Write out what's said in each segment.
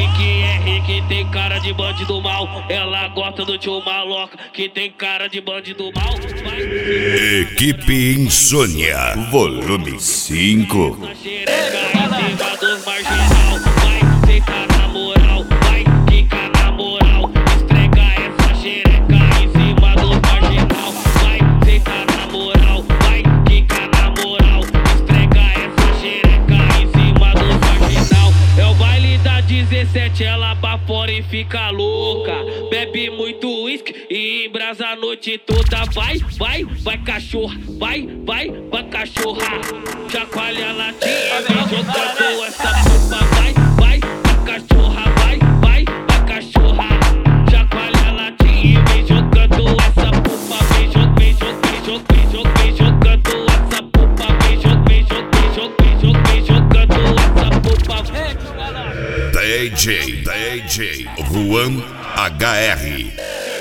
Patrick Henrique tem cara de bandido mal. Ela gosta do tio Maloca, que tem cara de bandido mal. Equipe Insônia, volume 5. Na xereca em cima dos marginal. Vai secar na moral, vai quicar na moral. Esfrega essa xereca em cima dos marginal. Vai secar na moral, vai quicar na moral. Esfrega essa xereca em cima dos marginal. É o baile da 17, ela pra fora e fica louca. Bebe muito uísque e embrasa a noite toda. Vai cachorra, vai cachorra. Chacoalha a latinha, vem jogando essa pupa. Vai cachorra, vai cachorra. Chacoalha a latinha, vem jogando essa pupa. Vem jogando essa pupa. Vem jogando essa pupa. DJ Juan HR.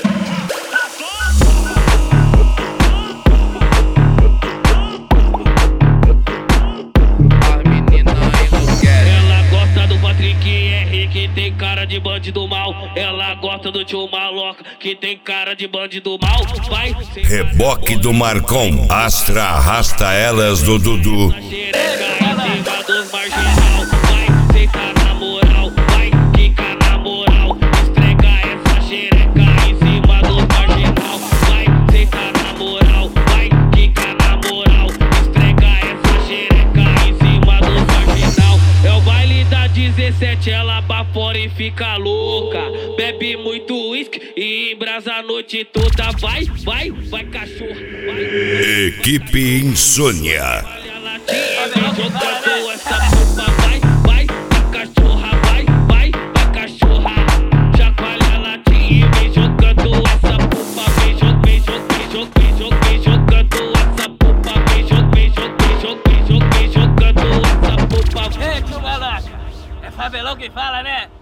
Que tem cara de bandido mal. Ela gosta do tio Maloca, que tem cara de bandido mal. Vai Reboque do Marcon, Astra arrasta elas do Dudu. na xereca em cima dos marginal. Vai secar na moral, vai quicar na moral. Esfrega essa xereca em cima dos marginal. Vai secar na moral, vai quicar na moral. Esfrega essa xereca em cima dos marginal. É o baile da 17, ela pra fora e fica louca. Bebe muito uísque e embrasa a noite toda. Vai cachorra, vai. Equipe Insônia. Olha a latinha, vem jogando essa pupa. Vai cachorra, vai cachorra. Chacoalha a latinha, vem jogando essa pupa. Vem jogando essa pupa. Vem jogando essa pupa. Ei, tio Maloca, é favelão quem fala, né?